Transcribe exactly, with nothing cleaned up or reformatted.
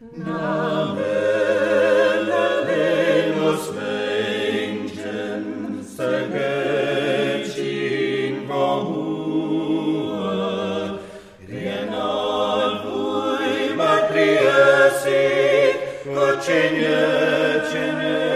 Namen allenos vengen, sagecin comua, rienal vui matriasi, cocenie cene